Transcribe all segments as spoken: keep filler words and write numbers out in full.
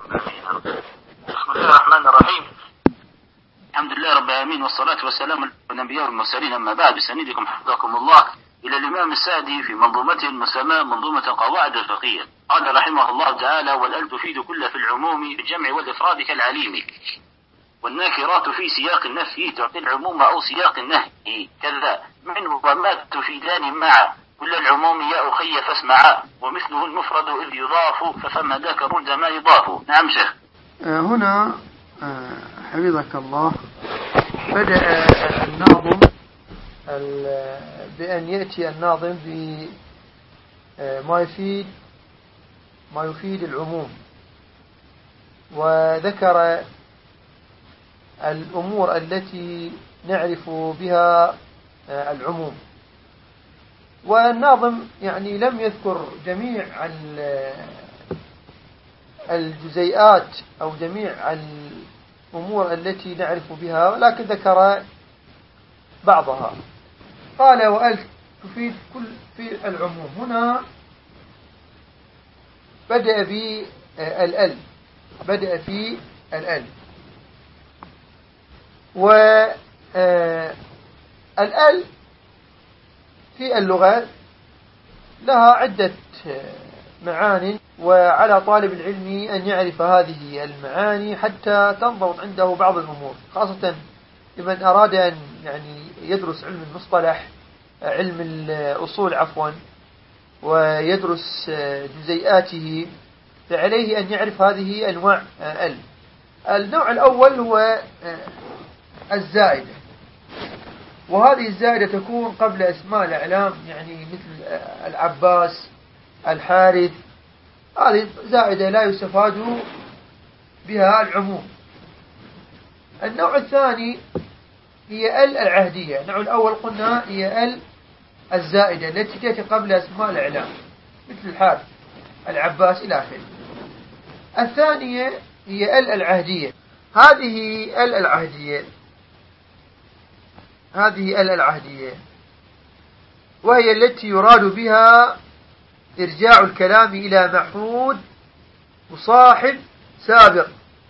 بسم الله الرحمن الرحيم. الحمد لله رب العالمين، والصلاة والسلام على الأنبياء والمرسلين. أما بعد، بسندكم حفظكم الله إلى الإمام السعدي في منظومته المسماة منظومة القواعد الفقهية. قال رحمه الله تعالى: والأل تفيد كل في العموم بالجمع والإفراد كالعليم، والناكرات في سياق النفي تعطي العموم أو سياق النهي كذا، منه وما تفيدان معا كل العموم يا أخي فاسمعا، ومثله المفرد إذ يضاف ففما ذاك الرد ما يضاف. نعم شيخ. هنا حفظك الله بدأ الناظم بأن يأتي الناظم بما يفيد ما يفيد العموم، وذكر الأمور التي نعرف بها العموم. والناظم يعني لم يذكر جميع الجزيئات أو جميع الأمور التي نعرف بها، ولكن ذكر بعضها. قال: وأل تفيد كل في العموم. هنا بدأ بالأل بدأ في الأل والأل في اللغة لها عدة معاني، وعلى طالب العلم أن يعرف هذه المعاني حتى تنضبط عنده بعض الأمور، خاصة لمن أراد أن يعني يدرس علم المصطلح علم الأصول عفوا ويدرس جزيئاته، فعليه أن يعرف هذه أنواع ال. النوع الأول هو الزائدة، وهذه الزائدة تكون قبل أسماء الأعلام، يعني مثل العباس، الحارث. هذه زائدة لا يستفاد بها العموم. النوع الثاني هي ال العهدية. النوع الأول قلنا هي ال الزائدة التي تأتي قبل أسماء الأعلام مثل الحارث، العباس إلى آخره. الثانية هي ال العهدية. هذه ال العهدية هذه ال العهدية وهي التي يراد بها إرجاع الكلام إلى معهود مصاحب سابق.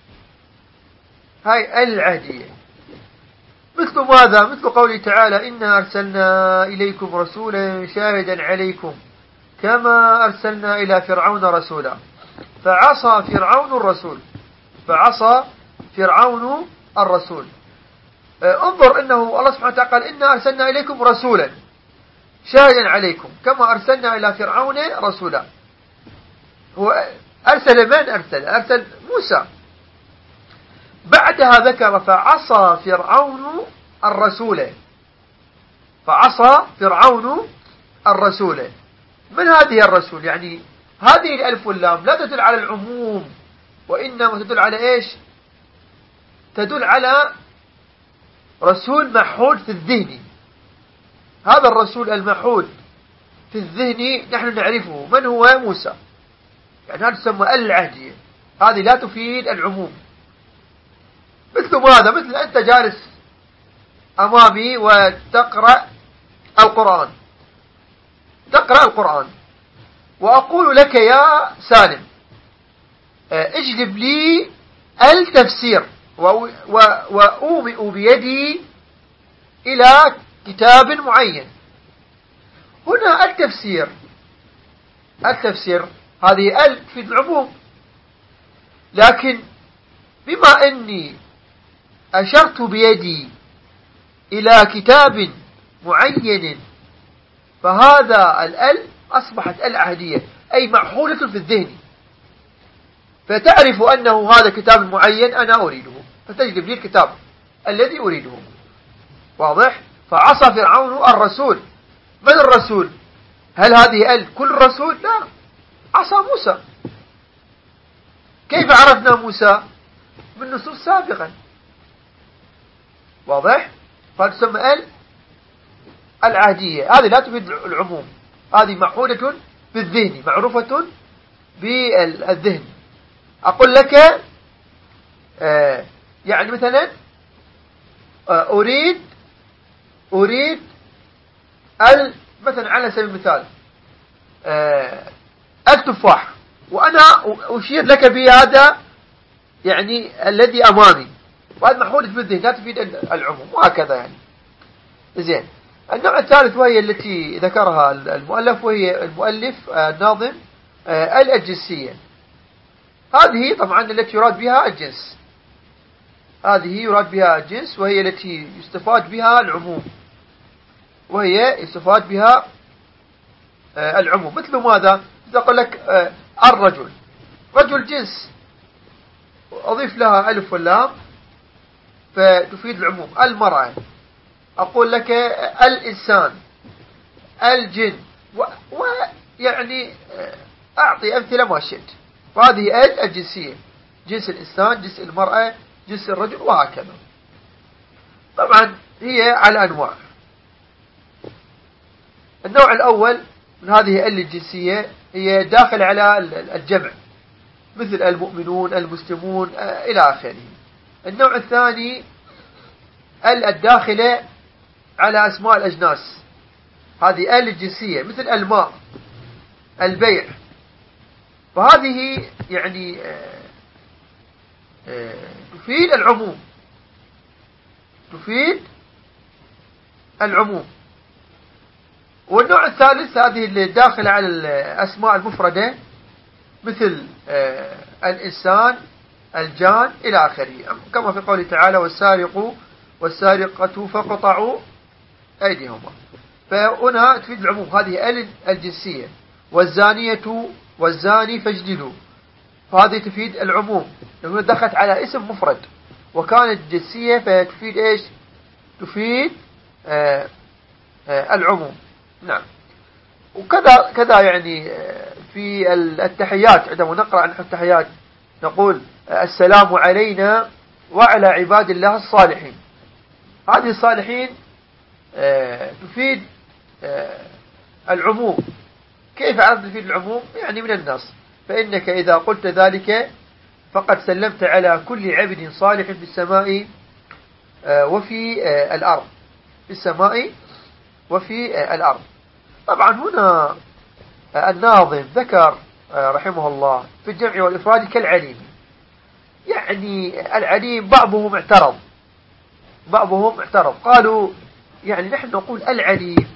هاي ال العهدية. مثل ماذا؟ مثل قوله تعالى: إنا أرسلنا إليكم رسولا شاهدا عليكم كما أرسلنا إلى فرعون رسولا فعصى فرعون الرسول فعصى فرعون الرسول. انظر انه الله سبحانه وتعالى قال: إنا أرسلنا إليكم رسولا شاهدا عليكم كما أرسلنا إلى فرعون رسولا. هو أرسل من أرسل؟ أرسل موسى. بعدها ذكر: فعصى فرعون الرسول فعصى فرعون الرسول. من هذه الرسول؟ يعني هذه الألف واللام لا تدل على العموم، وإنما تدل على إيش؟ تدل على رسول محود في الذهن. هذا الرسول المحود في الذهن نحن نعرفه من هو؟ موسى. يعني هذا تسمى العهدية. هذه لا تفيد العموم. مثل ماذا؟ مثل أنت جالس أمامي وتقرأ القرآن تقرأ القرآن وأقول لك: يا سالم اجلب لي التفسير، وأومئ بيدي إلى كتاب معين. هنا التفسير التفسير هذه ال في العموم، لكن بما أني أشرت بيدي إلى كتاب معين فهذا الأل أصبحت العهدية، أي معهودة في الذهن، فتعرف أنه هذا كتاب معين أنا أريده، فتجلب لي الكتاب الذي أريده. واضح؟ فعصى فرعون الرسول. من الرسول؟ هل هذه ال كل رسول؟ لا، عصى موسى. كيف عرفنا موسى؟ من نصوص سابقا. واضح؟ فتسمى ال العهدية. هذه لا تفيد العموم، هذه معهودة بالذهن، معروفة بالذهن. أقول لك آه يعني مثلا آه أريد أريد ال مثلا على سبيل المثال آه التفاح، وأنا أشير لك بهذا يعني الذي أمامي، وهذا محولة بالذهن لا تفيد العموم، وهكذا يعني. زين. النوع الثالث وهي التي ذكرها المؤلف، وهي المؤلف الناظم الجنسية. هذه طبعا التي يراد بها الجنس، هذه يراد بها الجنس، وهي التي يستفاد بها العموم، وهي يستفاد بها العموم. مثل ماذا؟ إذا قال لك الرجل، رجل جنس، أضيف لها ألف واللام فتفيد العموم. المرأة، أقول لك الإنسان، الجن، ويعني أعطي أمثلة ما شئت. وهذه ال الجنسية، جنس الإنسان، جنس المرأة، جنس الرجل، وهكذا. طبعا هي على أنواع. النوع الأول من هذه ال الجنسية هي داخل على الجمع، مثل المؤمنون، المسلمون، إلى آخره. النوع الثاني ال الداخلة على أسماء الأجناس، هذه ال الجنسية، مثل الماء، البيع. فهذه يعني تفيد العموم، تفيد العموم. والنوع الثالث هذه اللي داخلة على الأسماء المفردة، مثل الإنسان، الجان، إلى آخره، كما في قوله تعالى والسارق والسارقة فقطعوا أيديهما. فهنا تفيد العموم، هذه ال الجنسية. والزانية والزاني فاجلدوا، فهذه تفيد العموم، لأنه دخلت على اسم مفرد وكانت جنسية، فتفيد إيش؟ تفيد آآ آآ العموم. نعم. وكذا كذا يعني في التحيات، عندما نقرأ عن التحيات نقول السلام علينا وعلى عباد الله الصالحين. هذه الصالحين تفيد العموم. كيف عرفت تفيد العموم؟ يعني من الناس، فإنك إذا قلت ذلك فقد سلمت على كل عبد صالح في السماء وفي الأرض، في السماء وفي الأرض. طبعا هنا الناظم ذكر رحمه الله في الجمع والإفراد كالعليم، يعني العليم بعضهم اعترض، بعضهم اعترض قالوا يعني نحن نقول العليم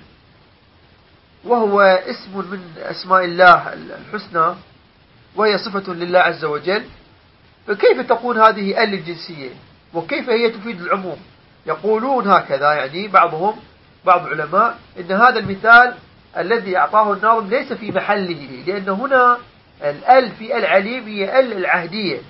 وهو اسم من أسماء الله الحسنى، وهي صفة لله عز وجل، فكيف تكون هذه ال الجنسية وكيف هي تفيد العموم؟ يقولون هكذا، يعني بعضهم بعض العلماء إن هذا المثال الذي أعطاه الناظم ليس في محله، لأن هنا الال في العليم هي ال العهدية،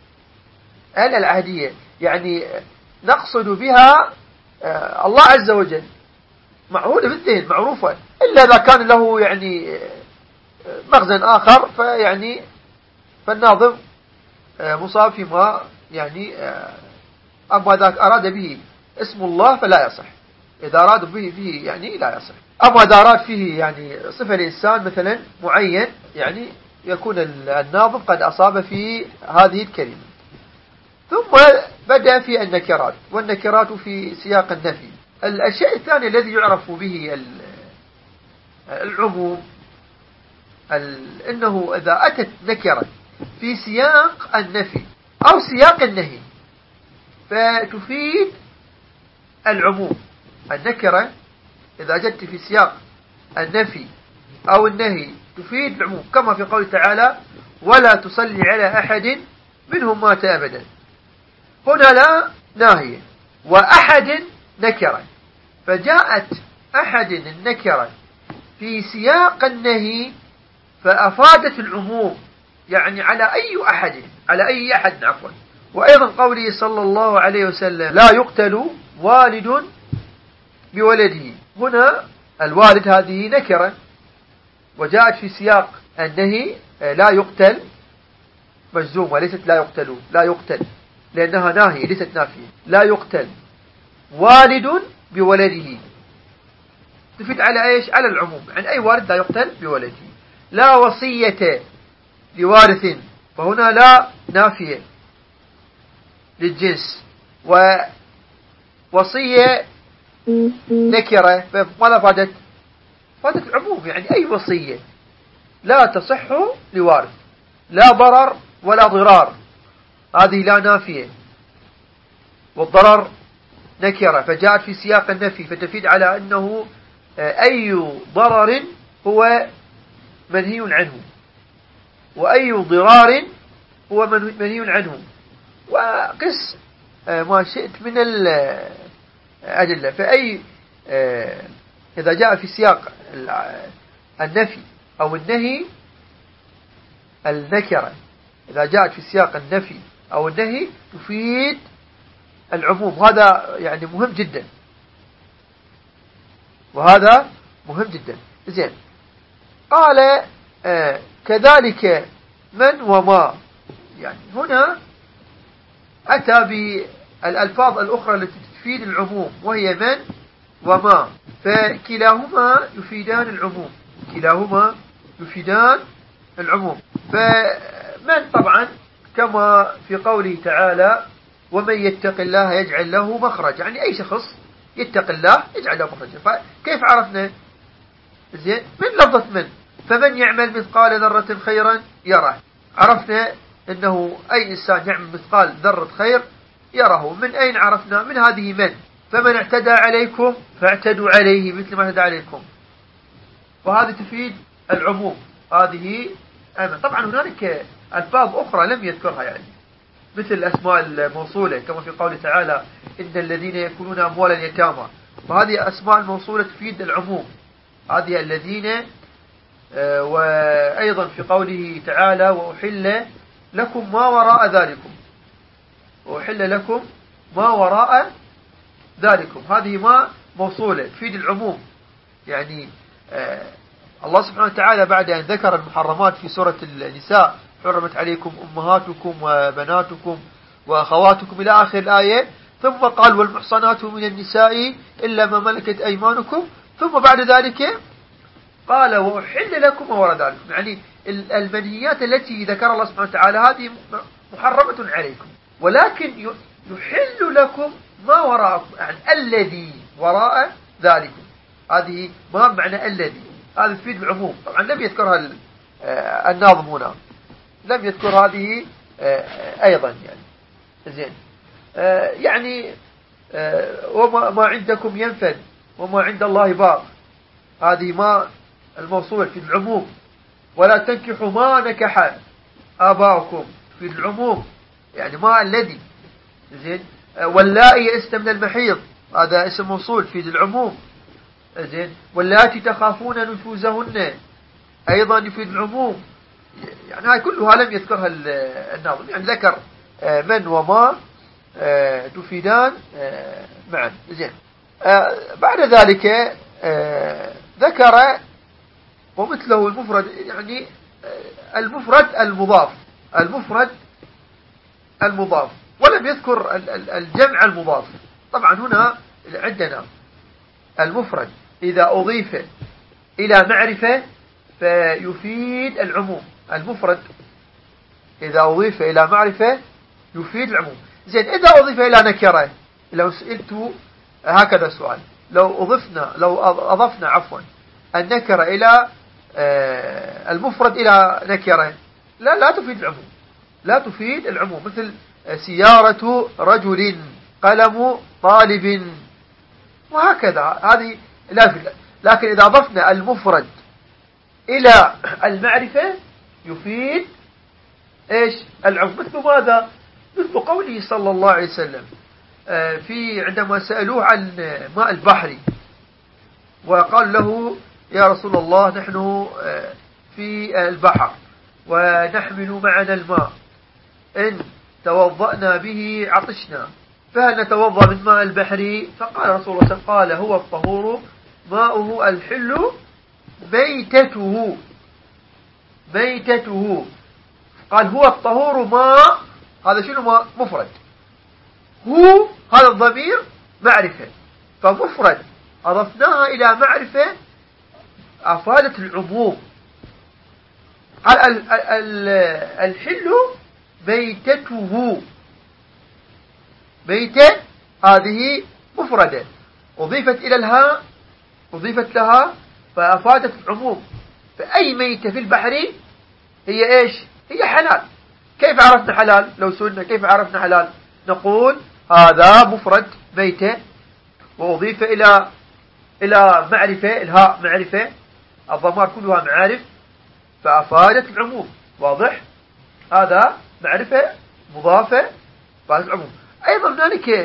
ال العهدية، يعني نقصد بها الله عز وجل، معهودة بالذهن معروفة، إلا إذا كان له يعني مغزى آخر، فيعني فالناظم مصاب فيما يعني أما ذاك أراد به اسم الله فلا يصح، إذا أراد به فيه يعني لا يصح. أما إذا أراد فيه يعني صفة الإنسان مثلا معين، يعني يكون الناظم قد أصاب في هذه الكلمة. ثم بدأ في النكرات، والنكرات في سياق النفي. الشيء الثاني الذي يعرف به العموم إنه إذا أتت نكرة في سياق النفي أو سياق النهي فتفيد العموم. النكرة إذا جت في سياق النفي أو النهي تفيد العموم، كما في قول تعالى ولا تصلي على أحد منهم مات أبدا. هنا لا ناهية، وأحد نكرة، فجاءت أحد النكرة في سياق النهي فأفادت العموم، يعني على أي أحد، على أي أحد عفوا. وأيضا قوله صلى الله عليه وسلم لا يقتل والد بولده، هنا الوالد هذه نكرة وجاءت في سياق النهي لا يقتل مجزومة، ليست لا يقتل، لا يقتل لأنها ناهية ليست نافية. لا يقتل والد بولده تفيد على إيش؟ على العموم، يعني أي والد لا يقتل بولده. لا وصية لوارث، فهنا لا نافية للجنس، ووصية نكرة، فماذا فادت؟ فادت العموم، يعني أي وصية لا تصح لوارث، لا ضرر ولا ضرار، هذه لا نافية، والضرر نكرة فجاءت في سياق النفي، فتفيد على أنه أي ضرر هو منهي عنه، وأي ضرار هو منهي عنه. وقس ما شئت من الأدلة، فأي إذا جاء في سياق النفي أو النهي النكرة، إذا جاءت في سياق النفي أو النهي تفيد العموم. هذا يعني مهم جدا، وهذا مهم جدا. زين، قال آه كذلك من وما، يعني هنا أتى بالألفاظ الأخرى التي تفيد العموم، وهي من وما، فكلاهما يفيدان العموم، كلاهما يفيدان العموم. فمن طبعا كما في قوله تعالى ومن يتق الله يجعل له مخرج، يعني أي شخص يتق الله يجعل له مخرجا. فكيف عرفنا؟ زين، من لفظة من، فمن يعمل مثقال ذرة خيرا يره، عرفنا أنه أي إنسان يعمل مثقال ذرة خير يره. من أين عرفنا؟ من هذه من، فمن اعتدى عليكم فاعتدوا عليه مثل ما اعتدى عليكم، وهذه تفيد العموم. هذه أمن. طبعا هنالك ألفاظ أخرى لم يذكرها، يعني مثل الأسماء الموصولة كما في قوله تعالى إن الذين يأكلون أموال اليتامى، وهذه أسماء الموصولة تفيد العموم، هذه الذين. وأيضا في قوله تعالى وأحل لكم ما وراء ذلكم، وأحل لكم ما وراء ذلكم، هذه ما موصولة تفيد العموم. يعني الله سبحانه وتعالى بعد أن ذكر المحرمات في سورة النساء حرمت عليكم أمهاتكم وبناتكم وأخواتكم إلى آخر الآية، ثم قال والمحصنات من النساء إلا ما ملكت أيمانكم، ثم بعد ذلك قال وأحل لكم ما وراء ذلك. يعني المنهيات التي ذكر الله سبحانه وتعالى هذه محرمة عليكم، ولكن يحل لكم ما وراءكم، يعني الذي وراء ذلكم، هذه ما معنى الذي، هذا تفيد العموم. طبعا لم يذكرها الناظم هنا، لم يذكر هذه أيضا. يعني زين، يعني وما ما عندكم ينفد وما عند الله باق، هذه ما الموصول في العموم. ولا تنكحوا ما نكح آباؤكم في العموم، يعني ما الذي. زين، واللائي يئسن من المحيض، هذا اسم موصول في العموم. زين، واللاتي تخافون نشوزهن أيضا يفيد العموم. يعني هاي كلها لم يذكرها الناظم، يعني ذكر من وما تفيدان معا. زين، بعد ذلك ذكر ومثله المفرد، يعني المفرد المضاف، المفرد المضاف، ولم يذكر الجمع المضاف. طبعا هنا عندنا المفرد إذا أضيف إلى معرفة فيفيد العموم، المفرد إذا أضيف إلى معرفة يفيد العموم. زين، إذا أضيف إلى نكرة، لو سئلت هكذا سؤال، لو أضفنا لو أضفنا عفوا النكرة إلى المفرد إلى نكرة، لا لا تفيد العموم، لا تفيد العموم. مثل سيارة رجل، قلم طالب، وهكذا، هذه لا تفيد. لكن إذا أضفنا المفرد إلى المعرفة يفيد إيش؟ العموم. مثل ماذا؟ مثل قوله صلى الله عليه وسلم في عندما سألوه عن ماء البحر، وقال له يا رسول الله نحن في البحر ونحمل معنا الماء، إن توضأنا به عطشنا، فهل نتوضأ من ماء البحر؟ فقال رسول الله قال هو الطهور ماؤه الحل ميتته، ميتته. قال هو الطهور ماء، هذا شنو ماء؟ مفرد، هو هذا الضمير معرفة، فمفرد أضفناها إلى معرفة أفادت العموم. قال الحل ميتته، ميتة هذه مفردة أضيفت إلى الهاء، أضيفت لها فأفادت العموم. فأي ميتة في البحر هي إيش؟ هي حلال، كيف عرفنا حلال؟ لو سئلنا كيف عرفنا حلال نقول هذا مفرد ميتة وأضيف إلى إلى معرفة، الهاء معرفة، الضمائر كلها معارف فأفادت العموم. واضح؟ هذا معرفة مضافة فأفادت العموم. أيضا هنالك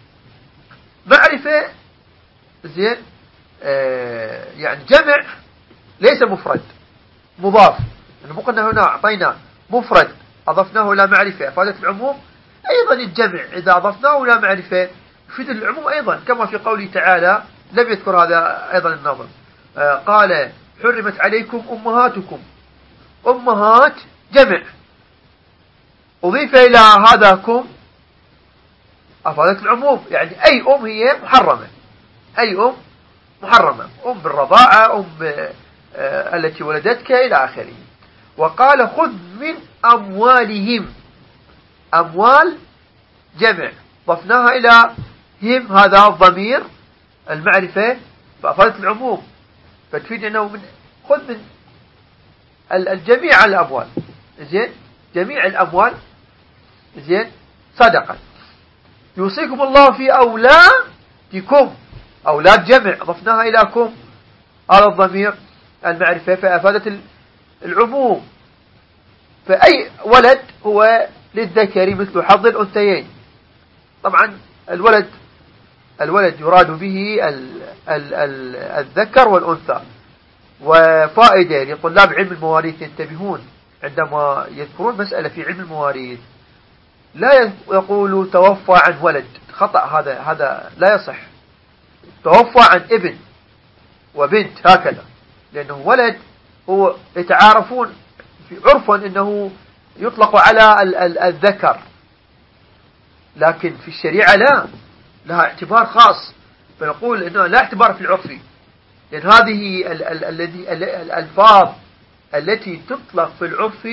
معرفة زين آه يعني جمع ليس مفرد مضاف، يعني قلنا هنا أعطينا مفرد أضفناه إلى معرفة أفادت العموم. أيضا الجمع إذا أضفناه إلى معرفة يفيد العموم أيضا، كما في قوله تعالى لم يذكر هذا أيضا النظم آه قال حرمت عليكم أمهاتكم. أمهات جمع أضيف إلى هذا كم أفادت العموم، يعني أي أم هي محرمة، أي أم محرمة، أم بالرضاعة، أم آه التي ولدتك إلى آخره. وقال خذ من أموالهم. أموال جمع ضفناها إلى هم، هذا الضمير المعرفة فأفادت العموم، فتفيد أنه من خذ من الجميع الأموال. زين جميع الأموال زين صدقة. يوصيكم الله في أولادكم. أولاد جمع ضفناها إلى كم، هذا الضمير المعرفة فأفادت العموم. فأي ولد هو للذكر مثل حظ الأنثيين. طبعا الولد الولد يراد به ال ال ال الذكر والأنثى. وفائدة لطلاب علم المواريث ينتبهون عندما يذكرون مسألة في علم المواريث لا يقولوا توفى عن ولد، خطأ، هذا هذا لا يصح. توفى عن ابن وبنت هكذا، لأنه ولد هو يتعارفون في عرفا أنه يطلق على ال ال الذكر، لكن في الشريعة لا، لها اعتبار خاص، فنقول أنه لا اعتبار في العرفي، لأن هذه الذي الألفاظ التي تطلق في العرف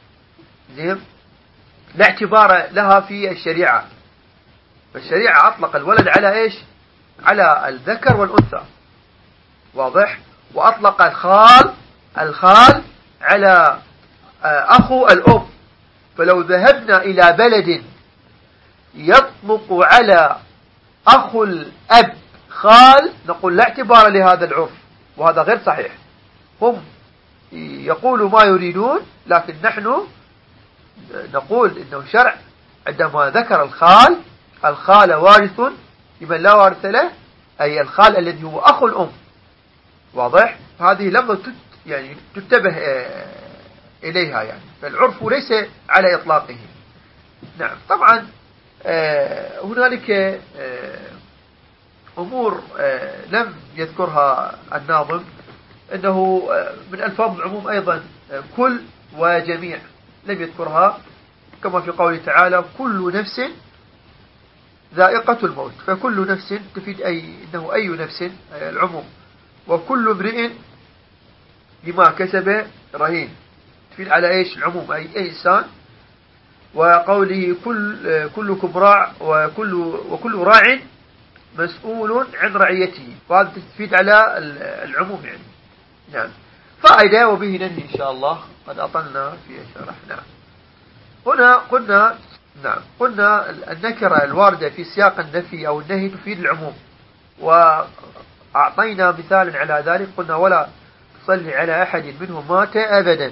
لا اعتبار لها في الشريعة. فالشريعة أطلق الولد على إيش؟ على الذكر والأنثى. واضح؟ وأطلق الخال الخال على أخو الأم. فلو ذهبنا إلى بلد يطلق على أخو الأب خال نقول لا اعتبار لهذا العرف، وهذا غير صحيح. هم يقولوا ما يريدون، لكن نحن نقول إنه شرع عندما ذكر الخال، الخال وارث لمن لا وارث له، أي الخال الذي هو أخو الأم. واضح؟ هذه لفظة يعني تتبه إليها، يعني فالعرف ليس على إطلاقه. نعم. طبعا هنالك أمور لم يذكرها الناظم، أنه من ألفاظ العموم أيضا كل وجميع لم يذكرها، كما في قوله تعالى كل نفس ذائقة الموت. فكل نفس تفيد أي إنه أي نفس العموم، وكل امرئ بما كسب رهين تفيد على إيش العموم، أي إنسان. وقوله كل كلكم راع وكل وكل راع مسؤول عن رعيته، وهذا تفيد على العموم يعني. نعم. فائدة، وبه ننهي إن شاء الله، قد أطلنا في الشرح. نعم. هنا قلنا نعم قلنا النكرة الواردة في سياق النفي أو النهي تفيد العموم، وأعطينا مثالا على ذلك، قلنا ولا تصلي على أحد منهم مات أبدا.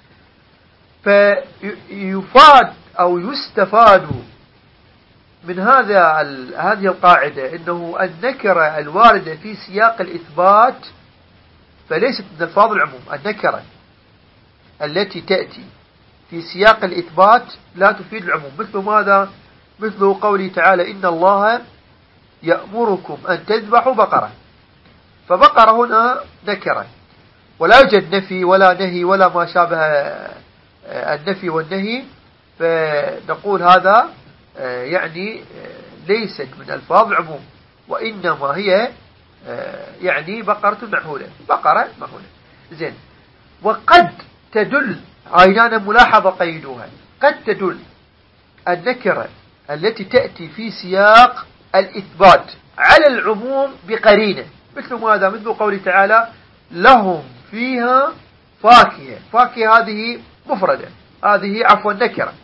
فيفاد أو يستفاد من هذا هذه القاعدة أنه النكرة الواردة في سياق الإثبات فليست من ألفاظ العموم. النكرة التي تأتي في سياق الإثبات لا تفيد العموم. مثل ماذا؟ مثل قوله تعالى إن الله يأمركم أن تذبحوا بقرة، فبقرة هنا نكرة ولا يوجد نفي ولا نهي ولا ما شابه النفي والنهي، فنقول هذا يعني ليست من ألفاظ العموم، وإنما هي يعني بقرة مأهولة، بقرة مأهولة. زين. وقد تدل، عينانا ملاحظة قيدوها، قد تدل النكرة التي تأتي في سياق الإثبات على العموم بقرينة. مثل ماذا؟ مثل قوله تعالى لهم فيها فاكهة. فاكهة هذه مفردة، هذه عفوا نكرة،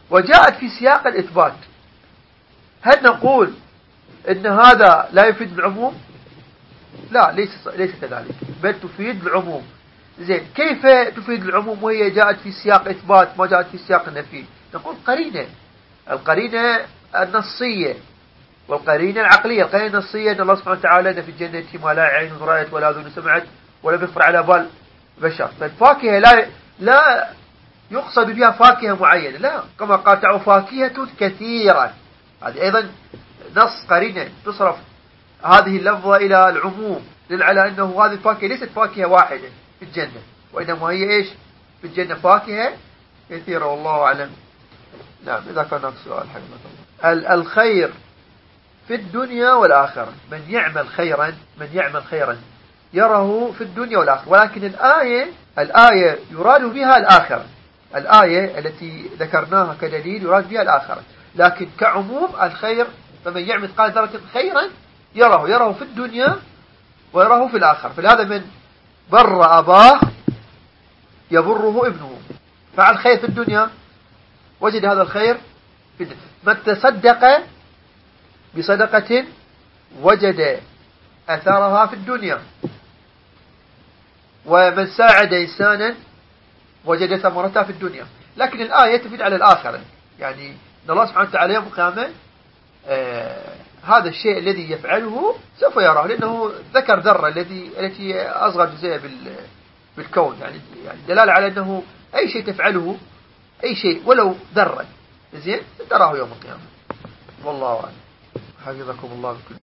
وجاءت في سياق الإثبات، هل نقول إن هذا لا يفيد العموم؟ لا، ليس ليس كذلك، بل تفيد العموم. زين، كيف تفيد العموم وهي جاءت في سياق إثبات ما جاءت في سياق النفي؟ نقول قرينة، القرينة النصية والقرينة العقلية. القرينة النصية أن الله سبحانه وتعالى في الجنة ما لا عين رأت ولا أذن سمعت ولا يخطر على بال بشر. فالفاكهة لا لا يقصد بها فاكهة معينة، لا، كما قال تعالى فاكهة كثيرا، هذه أيضا نص قرينة تصرف هذه اللفظة إلى العموم، دل على أنه هذه الفاكهة ليست فاكهة واحدة في الجنة، وإنما هي إيش في الجنة فاكهة كثيرة، والله أعلم. نعم، إذا كان هناك سؤال حقيقة. الخير في الدنيا والآخرة، من يعمل خيرا من يعمل خيرا يره في الدنيا والآخرة، ولكن الآية الآية يراد بها الآخرة، الآية التي ذكرناها كدليل يراد بها الآخرة، لكن كعموم الخير فمن يعمل مثقال ذرة خيرا يره يره في الدنيا ويره في الآخرة. فلهذا من بر أباه يبره ابنه، فعل خير في الدنيا وجد هذا الخير في الدنيا. من تصدق بصدقة وجد أثرها في الدنيا، ومن ساعد إنسانا وجد ثمرتها في الدنيا. لكن الآية تفيد على الآخرة، يعني أن الله سبحانه وتعالى يوم القيامة آه هذا الشيء الذي يفعله سوف يراه، لأنه ذكر ذرة التي التي أصغر جزء بالكون، يعني يعني دلالة على أنه أي شيء تفعله، أي شيء ولو ذرة، زين، تراه يوم القيامة. والله أعلم. حفظكم الله بكل